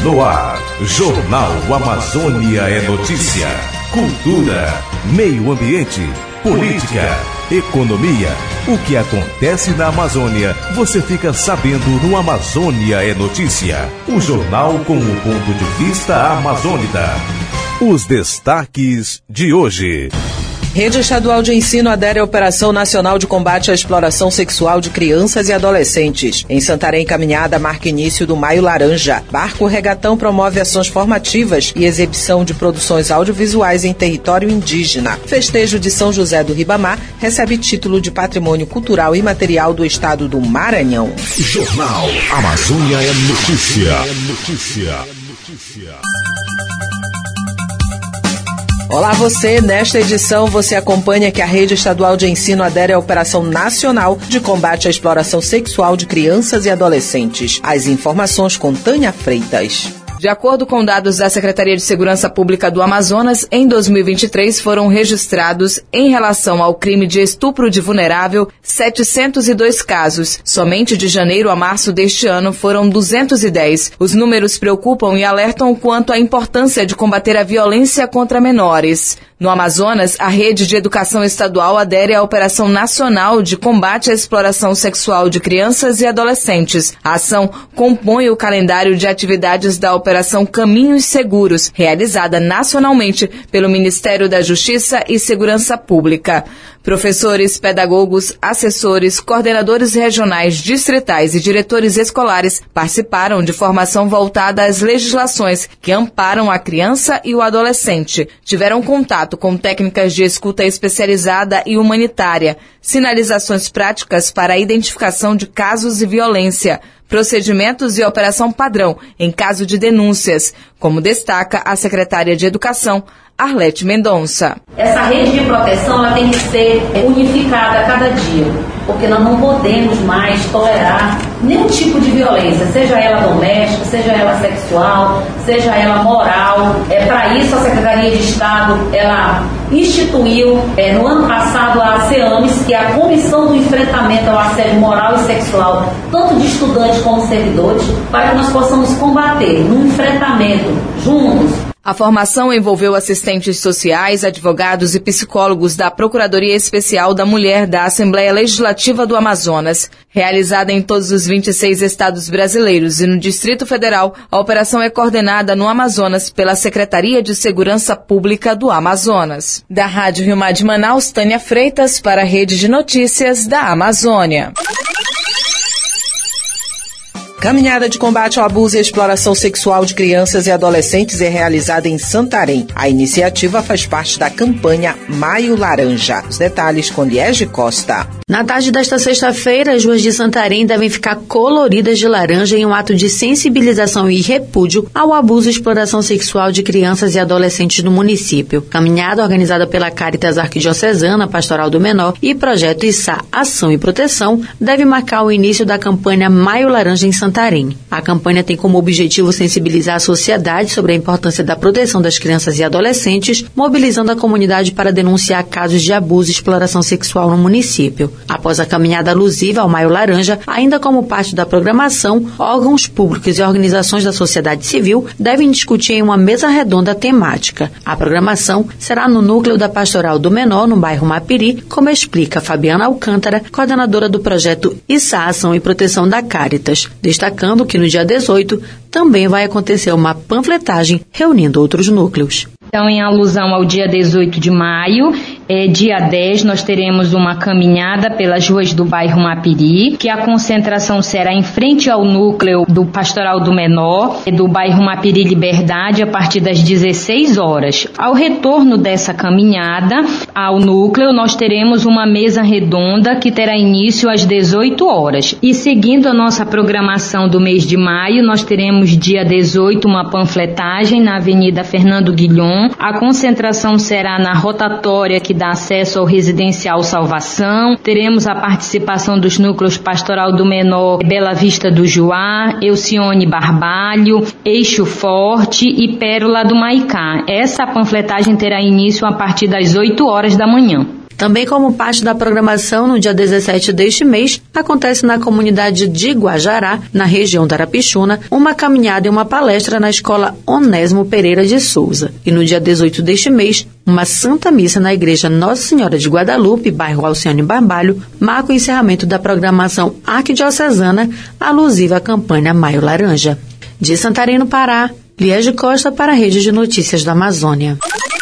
no ar. Jornal Amazônia é notícia. Cultura, meio ambiente, política, economia. O que acontece na Amazônia, você fica sabendo no Amazônia é Notícia. O jornal com o ponto de vista amazônida. Os destaques de hoje. Rede Estadual de Ensino adere à Operação Nacional de Combate à Exploração Sexual de Crianças e Adolescentes. Em Santarém, caminhada marca início do Maio Laranja. Barco Regatão promove ações formativas e exibição de produções audiovisuais em território indígena. Festejo de São José do Ribamar recebe título de Patrimônio Cultural e Material do Estado do Maranhão. Jornal Amazônia é Notícia. Olá você, nesta edição você acompanha que a Rede Estadual de Ensino adere à Operação Nacional de Combate à Exploração Sexual de Crianças e Adolescentes. As informações com Tânia Freitas. De acordo com dados da Secretaria de Segurança Pública do Amazonas, em 2023 foram registrados, em relação ao crime de estupro de vulnerável, 702 casos. Somente de janeiro a março deste ano foram 210. Os números preocupam e alertam quanto à importância de combater a violência contra menores. No Amazonas, a Rede de Educação Estadual adere à Operação Nacional de Combate à Exploração Sexual de Crianças e Adolescentes. A ação compõe o calendário de atividades da Operação Caminhos Seguros, realizada nacionalmente pelo Ministério da Justiça e Segurança Pública. Professores, pedagogos, assessores, coordenadores regionais, distritais e diretores escolares participaram de formação voltada às legislações que amparam a criança e o adolescente. Tiveram contato com técnicas de escuta especializada e humanitária, sinalizações práticas para a identificação de casos de violência, procedimentos e operação padrão em caso de denúncias, como destaca a secretária de Educação, Arlete Mendonça. Essa rede de proteção ela tem que ser unificada a cada dia, porque nós não podemos mais tolerar nenhum tipo de violência, seja ela doméstica, seja ela sexual, seja ela moral. Para isso a Secretaria de Estado ela instituiu no ano passado a CEAMES, que é a Comissão do Enfrentamento ao Assédio Moral e Sexual, tanto de estudantes como servidores, para que nós possamos combater no enfrentamento juntos. A formação envolveu assistentes sociais, advogados e psicólogos da Procuradoria Especial da Mulher da Assembleia Legislativa do Amazonas. Realizada em todos os 26 estados brasileiros e no Distrito Federal, a operação é coordenada no Amazonas pela Secretaria de Segurança Pública do Amazonas. Da Rádio Rio Mar de Manaus, Tânia Freitas para a Rede de Notícias da Amazônia. Caminhada de combate ao abuso e exploração sexual de crianças e adolescentes é realizada em Santarém. A iniciativa faz parte da campanha Maio Laranja. Os detalhes com Liege Costa. Na tarde desta sexta-feira, as ruas de Santarém devem ficar coloridas de laranja em um ato de sensibilização e repúdio ao abuso e exploração sexual de crianças e adolescentes no município. Caminhada organizada pela Caritas Arquidiocesana, Pastoral do Menor e Projeto Issá Ação e Proteção deve marcar o início da campanha Maio Laranja em Santarém. A campanha tem como objetivo sensibilizar a sociedade sobre a importância da proteção das crianças e adolescentes, mobilizando a comunidade para denunciar casos de abuso e exploração sexual no município. Após a caminhada alusiva ao Maio Laranja, ainda como parte da programação, órgãos públicos e organizações da sociedade civil devem discutir em uma mesa redonda temática. A programação será no núcleo da Pastoral do Menor, no bairro Mapiri, como explica Fabiana Alcântara, coordenadora do projeto Issá Ação e Proteção da Caritas, destacando que no dia 18 também vai acontecer uma panfletagem reunindo outros núcleos. Então, em alusão ao dia 18 de maio, dia 10, nós teremos uma caminhada pelas ruas do bairro Mapiri, que a concentração será em frente ao núcleo do Pastoral do Menor, do bairro Mapiri Liberdade, a partir das 16 horas. Ao retorno dessa caminhada ao núcleo, nós teremos uma mesa redonda que terá início às 18 horas. E seguindo a nossa programação do mês de maio, nós teremos dia 18 uma panfletagem na Avenida Fernando Guilhom. A concentração será na rotatória que dá acesso ao Residencial Salvação. Teremos a participação dos núcleos Pastoral do Menor, Bela Vista do Juá, Elcione Barbalho, Eixo Forte e Pérola do Maicá. Essa panfletagem terá início a partir das 8 horas da manhã. Também como parte da programação, no dia 17 deste mês, acontece na comunidade de Guajará, na região da Arapixuna, uma caminhada e uma palestra na Escola Onésimo Pereira de Souza. E no dia 18 deste mês, uma Santa Missa na Igreja Nossa Senhora de Guadalupe, bairro Alcione Barbalho, marca o encerramento da programação arquidiocesana alusiva à campanha Maio Laranja. De Santarém, no Pará, Liege Costa para a Rede de Notícias da Amazônia.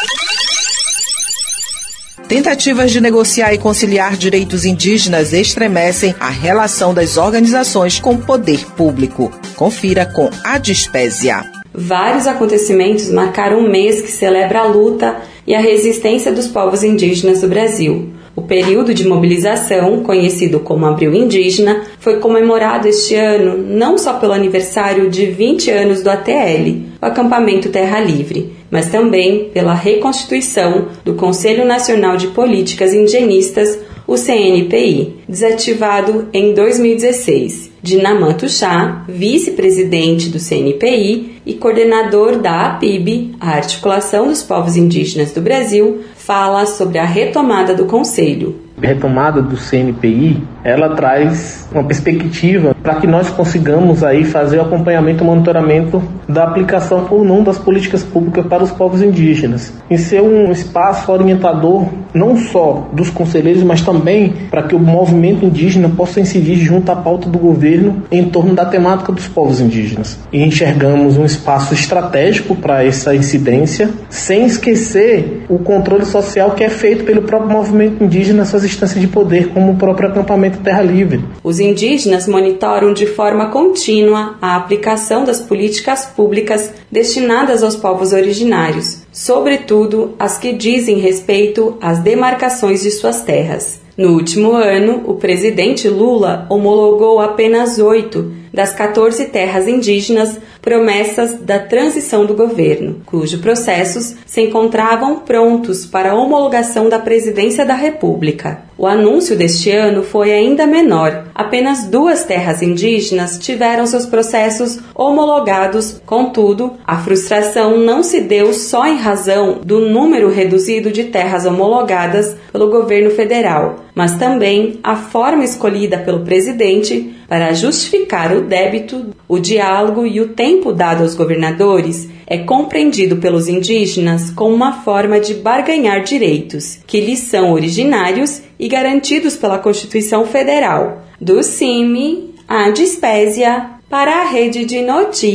Tentativas de negociar e conciliar direitos indígenas estremecem a relação das organizações com o poder público. Confira com a Dispésia. Vários acontecimentos marcaram um mês que celebra a luta e a resistência dos povos indígenas do Brasil. O período de mobilização, conhecido como Abril Indígena, foi comemorado este ano não só pelo aniversário de 20 anos do ATL, o Acampamento Terra Livre, mas também pela reconstituição do Conselho Nacional de Políticas Indigenistas, o CNPI, desativado em 2016. Dinamã Tuxá, vice-presidente do CNPI e coordenador da APIB, a Articulação dos Povos Indígenas do Brasil, fala sobre a retomada do Conselho. A retomada do CNPI, ela traz uma perspectiva para que nós consigamos aí fazer o acompanhamento e monitoramento da aplicação ou não das políticas públicas para os povos indígenas. E ser um espaço orientador não só dos conselheiros, mas também para que o movimento indígena possa incidir junto à pauta do governo em torno da temática dos povos indígenas. E enxergamos um espaço estratégico para essa incidência, sem esquecer o controle social que é feito pelo próprio movimento indígena nas suas instâncias de poder, como o próprio Acampamento Terra Livre. Os indígenas monitoram de forma contínua a aplicação das políticas públicas destinadas aos povos originários, sobretudo as que dizem respeito às demarcações de suas terras. No último ano, o presidente Lula homologou apenas 8 das 14 terras indígenas promessas da transição do governo, cujos processos se encontravam prontos para a homologação da presidência da República. O anúncio deste ano foi ainda menor. Apenas 2 terras indígenas tiveram seus processos homologados. Contudo, a frustração não se deu só em razão do número reduzido de terras homologadas pelo governo federal, mas também a forma escolhida pelo presidente para justificar o débito, o diálogo e o tempo dado aos governadores é compreendido pelos indígenas como uma forma de barganhar direitos que lhes são originários e garantidos pela Constituição Federal. Do CIMI, a Dispésia, para a Rede de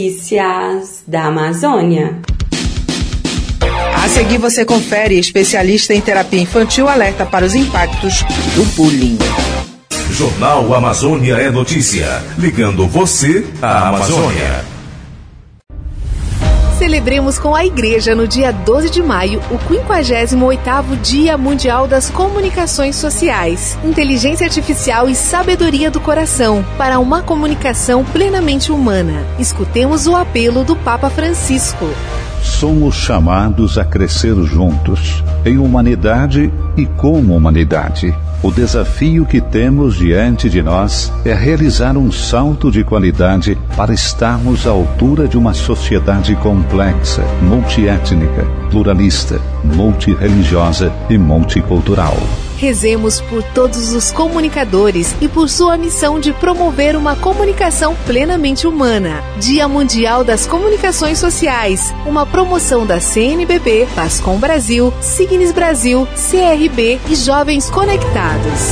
Notícias da Amazônia. A seguir você confere: especialista em terapia infantil alerta para os impactos do bullying. Jornal Amazônia é notícia, ligando você à Amazônia. Celebremos com a Igreja no dia 12 de maio o 58º Dia Mundial das Comunicações Sociais, Inteligência Artificial e Sabedoria do Coração, para uma comunicação plenamente humana. Escutemos o apelo do Papa Francisco. Somos chamados a crescer juntos, em humanidade e como humanidade. O desafio que temos diante de nós é realizar um salto de qualidade para estarmos à altura de uma sociedade complexa, multiétnica, pluralista, multirreligiosa e multicultural. Rezemos por todos os comunicadores e por sua missão de promover uma comunicação plenamente humana. Dia Mundial das Comunicações Sociais, uma promoção da CNBB, Pascom Brasil, Signes Brasil, CRB e Jovens Conectados.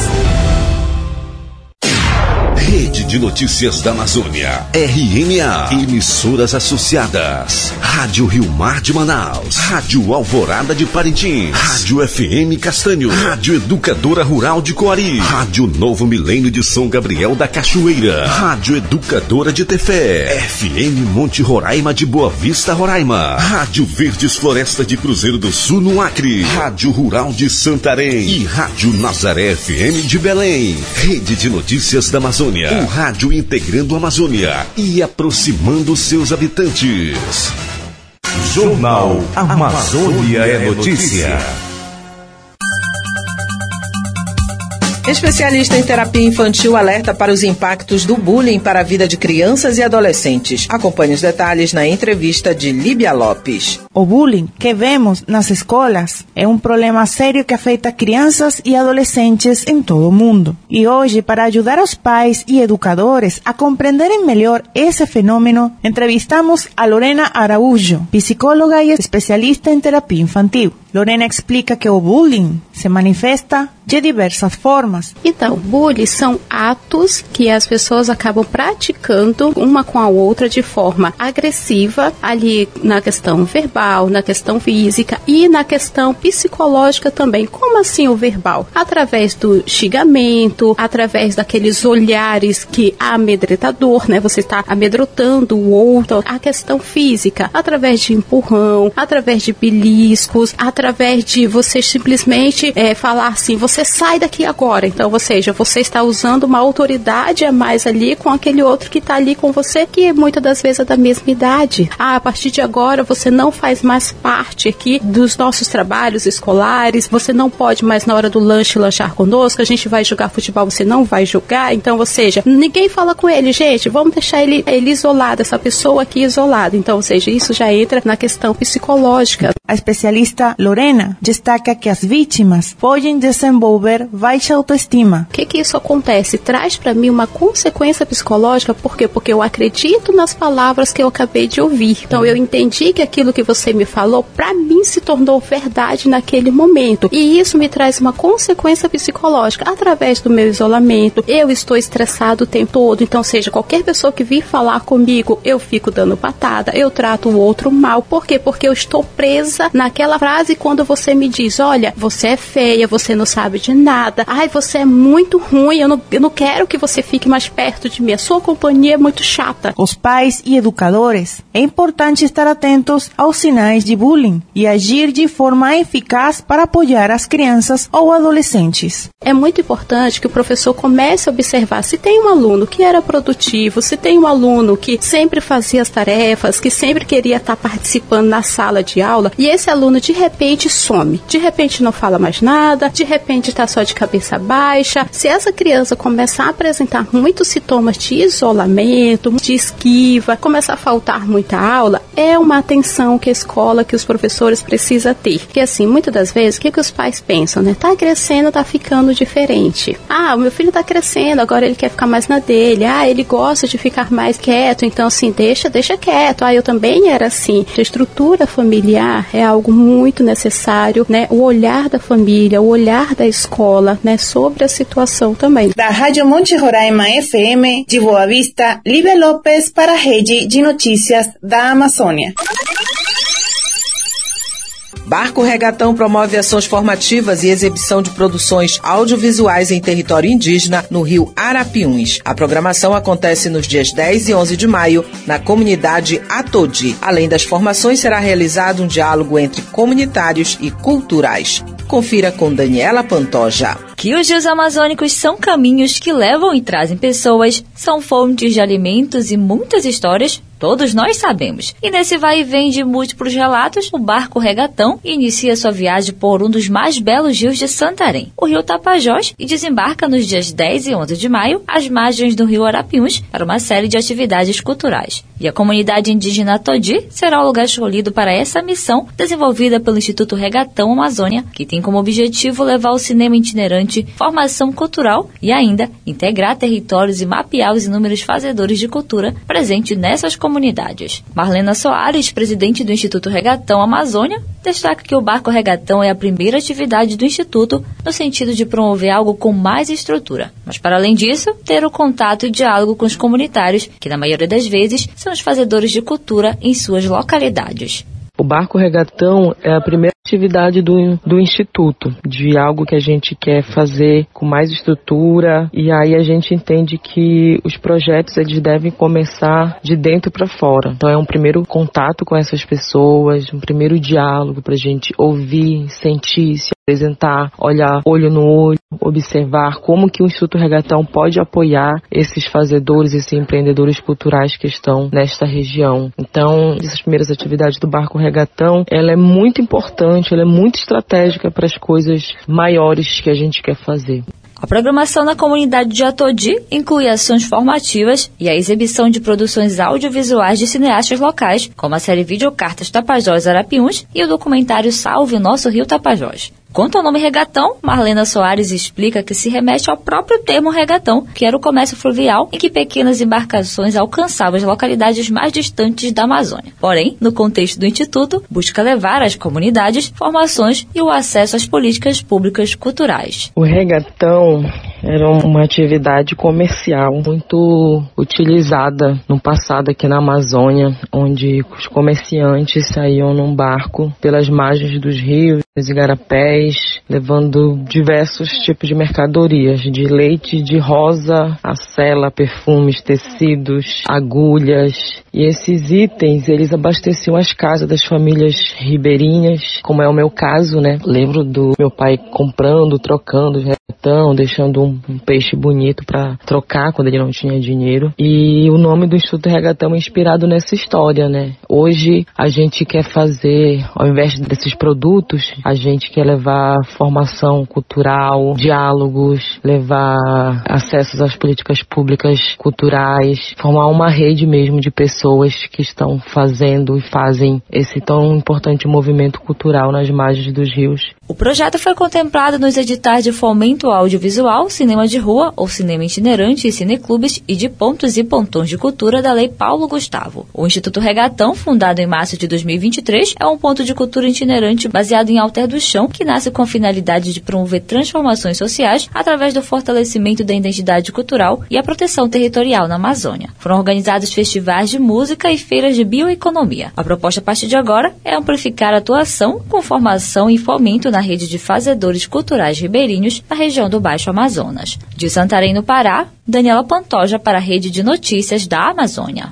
Rede de Notícias da Amazônia, RNA, emissoras associadas, Rádio Rio Mar de Manaus, Rádio Alvorada de Parintins, Rádio FM Castanho, Rádio Educadora Rural de Coari, Rádio Novo Milênio de São Gabriel da Cachoeira, Rádio Educadora de Tefé, FM Monte Roraima de Boa Vista, Roraima, Rádio Verdes Floresta de Cruzeiro do Sul no Acre, Rádio Rural de Santarém e Rádio Nazaré FM de Belém. Rede de Notícias da Amazônia, um rádio integrando a Amazônia e aproximando seus habitantes. Jornal Amazônia é notícia. Especialista em terapia infantil alerta para os impactos do bullying para a vida de crianças e adolescentes. Acompanhe os detalhes na entrevista de Líbia Lopes. O bullying que vemos nas escolas é um problema sério que afeta crianças e adolescentes em todo o mundo. E hoje, para ajudar os pais e educadores a compreenderem melhor esse fenômeno, entrevistamos a Lorena Araújo, psicóloga e especialista em terapia infantil. Lorena explica que o bullying se manifesta de diversas formas. Então, bullying são atos que as pessoas acabam praticando uma com a outra de forma agressiva, ali na questão verbal, na questão física e na questão psicológica também. Como assim o verbal? Através do xingamento, através daqueles olhares que amedretador, né? Você está amedrontando o outro. A questão física, através de empurrão, através de beliscos, através de você simplesmente falar assim, você sai daqui agora. Então, ou seja, você está usando uma autoridade a mais ali com aquele outro que está ali com você, que muitas das vezes é da mesma idade. A partir de agora, você não faz mais parte aqui dos nossos trabalhos escolares, você não pode mais na hora do lanche lanchar conosco, a gente vai jogar futebol, você não vai jogar. Então, ou seja, ninguém fala com ele, gente, vamos deixar ele isolado, essa pessoa aqui isolada. Então, ou seja, isso já entra na questão psicológica. A especialista Lorena destaca que as vítimas podem desenvolver baixa autoestima. O que isso acontece? Traz para mim uma consequência psicológica, por quê? Porque eu acredito nas palavras que eu acabei de ouvir. Então, eu entendi que aquilo que você me falou, para mim, se tornou verdade naquele momento. E isso me traz uma consequência psicológica. Através do meu isolamento, eu estou estressado o tempo todo. Então, seja qualquer pessoa que vir falar comigo, eu fico dando patada, eu trato o outro mal. Por quê? Porque eu estou presa naquela frase quando você me diz, olha, você é feia, você não sabe de nada, ai, você é muito ruim, eu não quero que você fique mais perto de mim, a sua companhia é muito chata. Os pais e educadores, é importante estar atentos aos sinais de bullying e agir de forma eficaz para apoiar as crianças ou adolescentes. É muito importante que o professor comece a observar se tem um aluno que era produtivo, se tem um aluno que sempre fazia as tarefas, que sempre queria estar participando na sala de aula, e esse aluno de repente some, de repente não fala mais nada, de repente está só de cabeça baixa. Se essa criança começar a apresentar muitos sintomas de isolamento, de esquiva, começar a faltar muita aula, é uma atenção que a escola, que os professores precisam ter. Porque assim, muitas das vezes, o que os pais pensam, né? Tá crescendo, tá ficando diferente. Ah, o meu filho tá crescendo, agora ele quer ficar mais na dele. Ah, ele gosta de ficar mais quieto, então assim, deixa quieto. Ah, eu também era assim. A estrutura familiar é algo muito necessário, né? O olhar da família, o olhar da escola, né? Sobre a situação também. Da Rádio Monte Roraima FM, de Boa Vista, Lívia Lopes para a Rede de Notícias da Amazônia. Barco Regatão promove ações formativas e exibição de produções audiovisuais em território indígena no Rio Arapiuns. A programação acontece nos dias 10 e 11 de maio na comunidade Atodi. Além das formações, será realizado um diálogo entre comunitários e culturais. Confira com Daniela Pantoja. Que os rios amazônicos são caminhos que levam e trazem pessoas, são fontes de alimentos e muitas histórias, todos nós sabemos. E nesse vai e vem de múltiplos relatos, o Barco Regatão inicia sua viagem por um dos mais belos rios de Santarém, o Rio Tapajós, e desembarca nos dias 10 e 11 de maio às margens do Rio Arapiuns para uma série de atividades culturais. E a comunidade indígena Atodi será o lugar escolhido para essa missão, desenvolvida pelo Instituto Regatão Amazônia, que tem como objetivo levar o cinema itinerante, formação cultural e ainda integrar territórios e mapear os inúmeros fazedores de cultura presentes nessas comunidades. Marlena Soares, presidente do Instituto Regatão Amazônia, destaca que o Barco Regatão é a primeira atividade do Instituto no sentido de promover algo com mais estrutura. Mas, para além disso, ter o contato e diálogo com os comunitários, que na maioria das vezes são os fazedores de cultura em suas localidades. O Barco Regatão é a primeira atividade do Instituto, de algo que a gente quer fazer com mais estrutura, e aí a gente entende que os projetos eles devem começar de dentro para fora. Então é um primeiro contato com essas pessoas, um primeiro diálogo para a gente ouvir, sentir, se apresentar, olhar olho no olho, observar como que o Instituto Regatão pode apoiar esses fazedores, esses empreendedores culturais que estão nesta região. Então, essas primeiras atividades do Barco Regatão, ela é muito importante, ela é muito estratégica para as coisas maiores que a gente quer fazer. A programação na comunidade de Atodi inclui ações formativas e a exibição de produções audiovisuais de cineastas locais, como a série Videocartas Tapajós Arapiuns e o documentário Salve o Nosso Rio Tapajós. Quanto ao nome regatão, Marlena Soares explica que se remete ao próprio termo regatão, que era o comércio fluvial em que pequenas embarcações alcançavam as localidades mais distantes da Amazônia. Porém, no contexto do Instituto, busca levar às comunidades formações e o acesso às políticas públicas culturais. O regatão era uma atividade comercial muito utilizada no passado aqui na Amazônia, onde os comerciantes saíam num barco pelas margens dos rios e igarapés, levando diversos tipos de mercadorias, de leite de rosa, a sela, perfumes, tecidos, agulhas. E esses itens, eles abasteciam as casas das famílias ribeirinhas, como é o meu caso, né? Lembro do meu pai comprando, trocando regatão, deixando um peixe bonito para trocar quando ele não tinha dinheiro. E o nome do Instituto Regatão é inspirado nessa história, né? Hoje a gente quer fazer, ao invés desses produtos, a gente quer levar formação cultural, diálogos, levar acessos às políticas públicas culturais, formar uma rede mesmo de pessoas que estão fazendo e fazem esse tão importante movimento cultural nas margens dos rios. O projeto foi contemplado nos editais de fomento audiovisual, cinema de rua ou cinema itinerante e cineclubes e de pontos e pontões de cultura da Lei Paulo Gustavo. O Instituto Regatão, fundado em março de 2023, é um ponto de cultura itinerante baseado em Alter do Chão, que nasce com a finalidade de promover transformações sociais através do fortalecimento da identidade cultural e a proteção territorial na Amazônia. Foram organizados festivais de música e feiras de bioeconomia. A proposta a partir de agora é amplificar a atuação com formação e fomento na rede de fazedores culturais ribeirinhos na região do Baixo Amazonas. De Santarém, no Pará, Daniela Pantoja para a Rede de Notícias da Amazônia.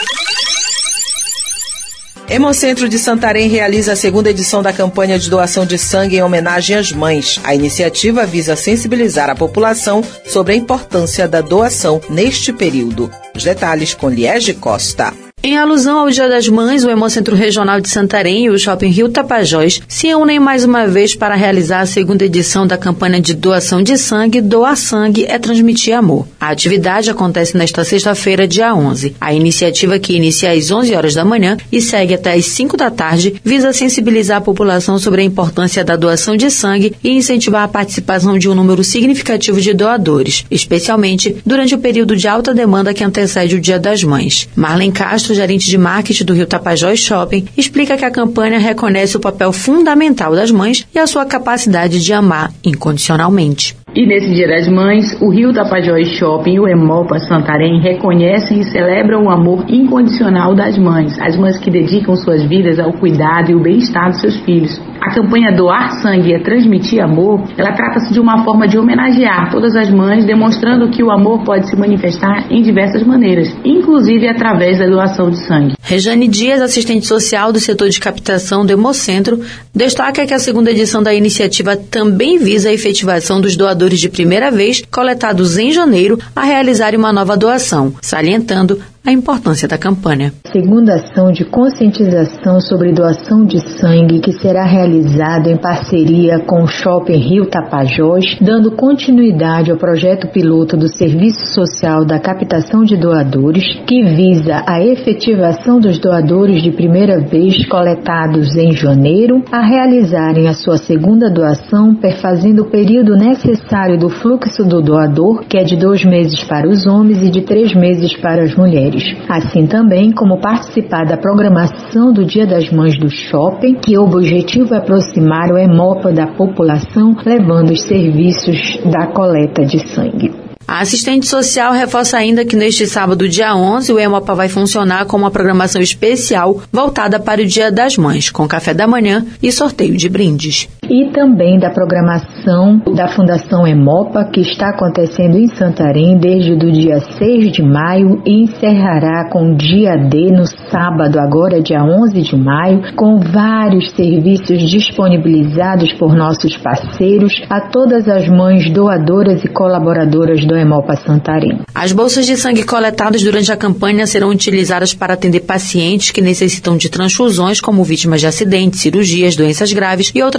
Hemocentro de Santarém realiza a segunda edição da campanha de doação de sangue em homenagem às mães. A iniciativa visa sensibilizar a população sobre a importância da doação neste período. Os detalhes com Liege Costa. Em alusão ao Dia das Mães, o Hemocentro Regional de Santarém e o Shopping Rio Tapajós se unem mais uma vez para realizar a segunda edição da campanha de doação de sangue. Doar sangue é transmitir amor. A atividade acontece nesta sexta-feira, dia 11. A iniciativa, que inicia às 11 horas da manhã e segue até às 5 da tarde, visa sensibilizar a população sobre a importância da doação de sangue e incentivar a participação de um número significativo de doadores, especialmente durante o período de alta demanda que antecede o Dia das Mães. Marlene Castro, gerente de marketing do Rio Tapajós Shopping, explica que a campanha reconhece o papel fundamental das mães e a sua capacidade de amar incondicionalmente. E nesse Dia das Mães, o Rio Tapajós Shopping e o Hemopa Santarém reconhecem e celebram o amor incondicional das mães, as mães que dedicam suas vidas ao cuidado e o bem-estar dos seus filhos. A campanha Doar Sangue é Transmitir Amor, ela trata-se de uma forma de homenagear todas as mães, demonstrando que o amor pode se manifestar em diversas maneiras, inclusive através da doação de sangue. Rejane Dias, assistente social do setor de captação do Hemocentro, destaca que a segunda edição da iniciativa também visa a efetivação dos doadores de primeira vez, coletados em janeiro, a realizarem uma nova doação, salientando a importância da campanha. Segunda ação de conscientização sobre doação de sangue, que será realizada em parceria com o Shopping Rio Tapajós, dando continuidade ao projeto piloto do Serviço Social da Captação de Doadores, que visa a efetivação dos doadores de primeira vez coletados em janeiro a realizarem a sua segunda doação, perfazendo o período necessário do fluxo do doador, que é de 2 meses para os homens e de 3 meses para as mulheres. Assim também como participar da programação do Dia das Mães do Shopping, que o objetivo é aproximar o Hemopa da população, levando os serviços da coleta de sangue. A assistente social reforça ainda que neste sábado, dia 11, o Hemopa vai funcionar com uma programação especial voltada para o Dia das Mães, com café da manhã e sorteio de brindes. E também da programação da Fundação Hemopa, que está acontecendo em Santarém desde o dia 6 de maio e encerrará com o dia D no sábado, agora dia 11 de maio, com vários serviços disponibilizados por nossos parceiros a todas as mães doadoras e colaboradoras do Hemopa Santarém. As bolsas de sangue coletadas durante a campanha serão utilizadas para atender pacientes que necessitam de transfusões, como vítimas de acidentes, cirurgias, doenças graves e outras situações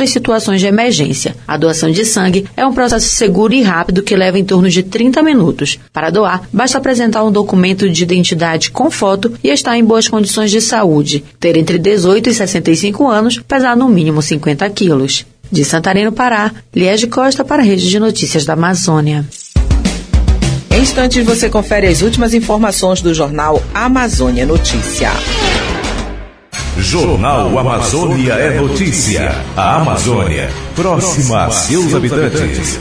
situações de emergência. A doação de sangue é um processo seguro e rápido que leva em torno de 30 minutos. Para doar, basta apresentar um documento de identidade com foto e estar em boas condições de saúde, ter entre 18 e 65 anos, pesar no mínimo 50 quilos. De Santarém, no Pará, Liege Costa para a Rede de Notícias da Amazônia. Em instantes você confere as últimas informações do jornal Amazônia Notícia. Jornal Amazônia é notícia. A Amazônia, próxima a seus habitantes.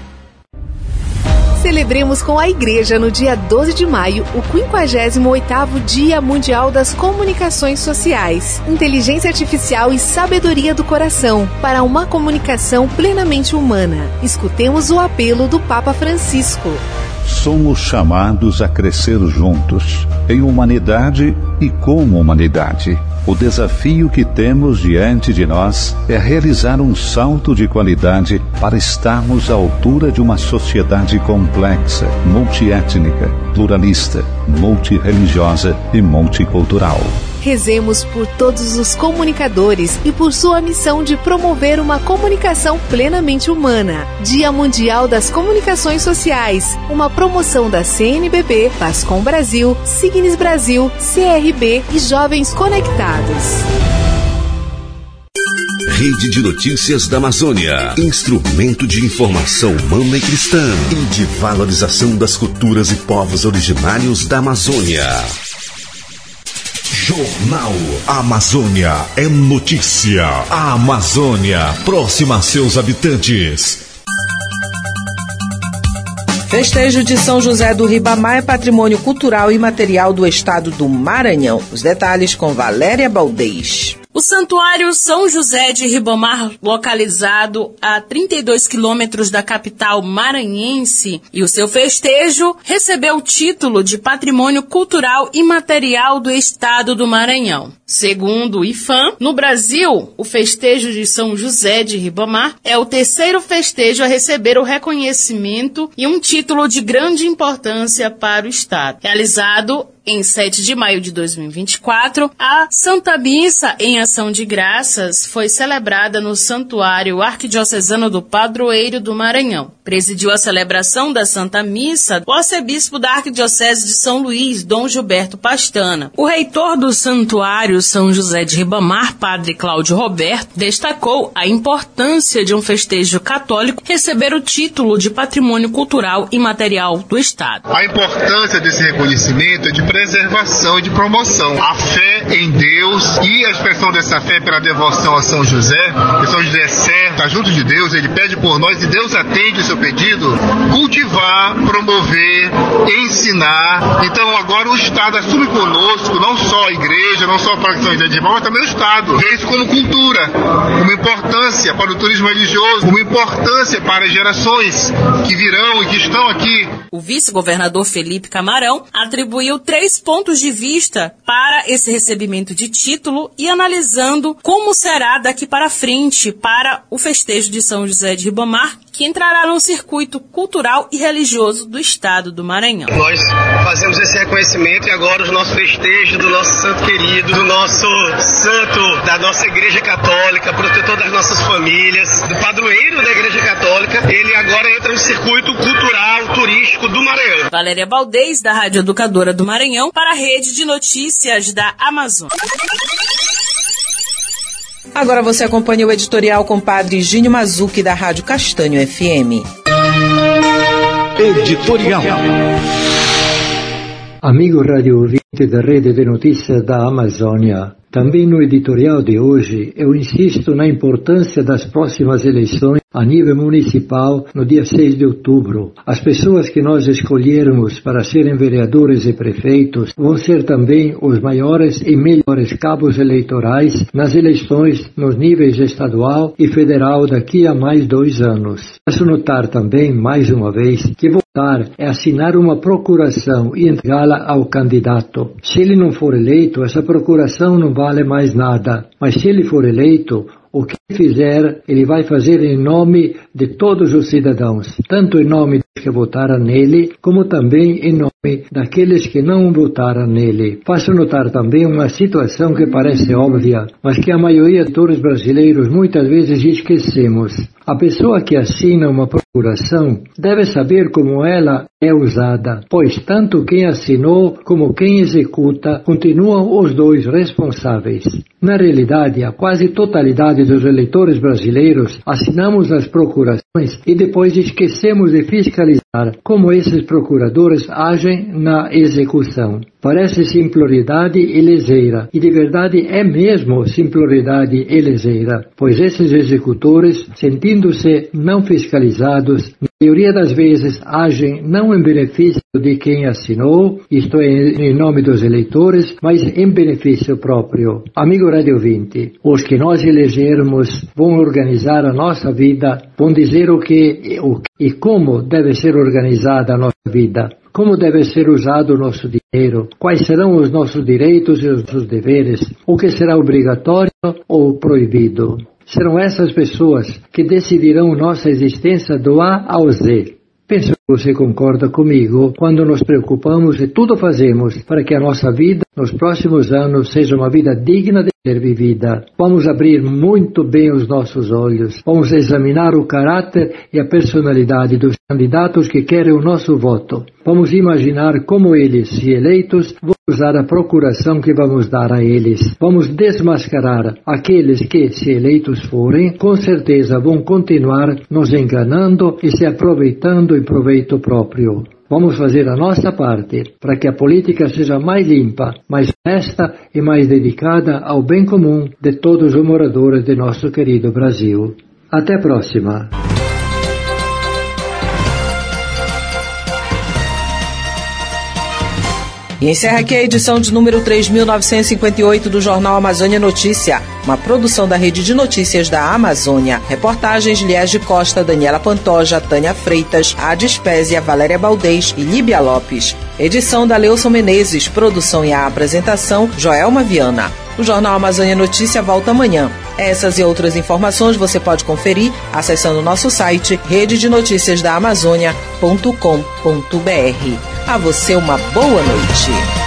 Celebremos com a Igreja no dia 12 de maio o 58º Dia Mundial das Comunicações Sociais, Inteligência Artificial e Sabedoria do Coração para uma comunicação plenamente humana. Escutemos o apelo do Papa Francisco. Somos chamados a crescer juntos, em humanidade e como humanidade. O desafio que temos diante de nós é realizar um salto de qualidade para estarmos à altura de uma sociedade complexa, multiétnica, pluralista, multirreligiosa e multicultural. Rezemos por todos os comunicadores e por sua missão de promover uma comunicação plenamente humana. Dia Mundial das Comunicações Sociais, uma promoção da CNBB, Pascom Brasil, Signes Brasil, CRB e Jovens Conectados. Rede de Notícias da Amazônia, instrumento de informação humana e cristã e de valorização das culturas e povos originários da Amazônia. Jornal Amazônia é notícia. A Amazônia, próxima a seus habitantes. Festejo de São José do Ribamar é patrimônio cultural e material do estado do Maranhão. Os detalhes com Valéria Baldez. O Santuário São José de Ribamar, localizado a 32 quilômetros da capital maranhense, e o seu festejo recebeu o título de Patrimônio Cultural e Material do Estado do Maranhão. Segundo o IFAM, no Brasil, o festejo de São José de Ribamar é o terceiro festejo a receber o reconhecimento e um título de grande importância para o Estado. Realizado em 7 de maio de 2024, a Santa Missa em Ação de Graças foi celebrada no Santuário Arquidiocesano do Padroeiro do Maranhão. Presidiu a celebração da Santa Missa o arcebispo da Arquidiocese de São Luís, Dom Gilberto Pastana. O reitor do Santuário São José de Ribamar, Padre Cláudio Roberto, destacou a importância de um festejo católico receber o título de Patrimônio Cultural e Material do Estado. A importância desse reconhecimento é de preservação e de promoção. A fé em Deus e a expressão dessa fé pela devoção a São José, que São José é certo, está junto de Deus, ele pede por nós e Deus atende o seu pedido. Cultivar, promover, ensinar. Então agora o Estado assume conosco, não só a igreja, não só para São José de Ribamar, mas também o Estado. Vê isso como cultura, uma importância para o turismo religioso, uma importância para as gerações que virão e que estão aqui. O vice-governador Felipe Camarão atribuiu 3 pontos de vista para esse recebimento de título e analisando como será daqui para frente para o festejo de São José de Ribamar, que entrará no circuito cultural e religioso do estado do Maranhão. Nós fazemos esse reconhecimento e agora os nossos festejos do nosso santo querido, do nosso santo da nossa Igreja Católica, protetor das nossas famílias, do padroeiro da Igreja Católica, ele agora entra no circuito cultural, turístico do Maranhão. Valéria Baldez, da Rádio Educadora do Maranhão, para a Rede de Notícias da Amazônia. Agora você acompanha o editorial com o Padre Gínio Mazzucchi, da Rádio Castanho FM. Editorial. Amigo rádio ouvinte da Rede de Notícias da Amazônia, também no editorial de hoje eu insisto na importância das próximas eleições a nível municipal no dia 6 de outubro. As pessoas que nós escolhermos para serem vereadores e prefeitos vão ser também os maiores e melhores cabos eleitorais nas eleições nos níveis estadual e federal daqui a mais 2 anos. Faço notar também, mais uma vez, que votar é assinar uma procuração e entregá-la ao candidato. Se ele não for eleito, essa procuração não vale mais nada. Mas se ele for eleito, o que fizer, ele vai fazer em nome de todos os cidadãos, tanto em nome que votaram nele, como também em nome daqueles que não votaram nele. Faço notar também uma situação que parece óbvia, mas que a maioria dos eleitores brasileiros muitas vezes esquecemos. A pessoa que assina uma procuração deve saber como ela é usada, pois tanto quem assinou como quem executa continuam os dois responsáveis. Na realidade, a quase totalidade dos eleitores brasileiros assinamos as procurações e depois esquecemos de fiscalizar como esses procuradores agem na execução. Parece simploriedade e leseira, e de verdade é mesmo simploriedade e leseira, pois esses executores, sentindo-se não fiscalizados, na maioria das vezes agem não em benefício de quem assinou, isto é, em nome dos eleitores, mas em benefício próprio. Amigo rádio ouvinte, os que nós elegermos vão organizar a nossa vida, vão dizer o que e como deve ser organizada a nossa vida. Como deve ser usado o nosso dinheiro? Quais serão os nossos direitos e os nossos deveres? O que será obrigatório ou proibido? Serão essas pessoas que decidirão nossa existência do A ao Z. Penso que você concorda comigo quando nos preocupamos e tudo fazemos para que a nossa vida nos próximos anos seja uma vida digna de ser vivida. Vamos abrir muito bem os nossos olhos. Vamos examinar o caráter e a personalidade dos candidatos que querem o nosso voto. Vamos imaginar como eles, se eleitos, vão usar a procuração que vamos dar a eles. Vamos desmascarar aqueles que, se eleitos forem, com certeza vão continuar nos enganando e se aproveitando em proveito próprio. Vamos fazer a nossa parte para que a política seja mais limpa, mais honesta e mais dedicada ao bem comum de todos os moradores de nosso querido Brasil. Até a próxima. E encerra aqui a edição de número 3.958 do Jornal Amazônia Notícia, uma produção da Rede de Notícias da Amazônia. Reportagens Liege Costa, Daniela Pantoja, Tânia Freitas, Ades Pésia, Valéria Baldez e Líbia Lopes. Edição da Leilson Menezes, produção e a apresentação Joelma Viana. O Jornal Amazônia Notícia volta amanhã. Essas e outras informações você pode conferir acessando o nosso site rededenoticiasdaamazônia.com.br. A você uma boa noite.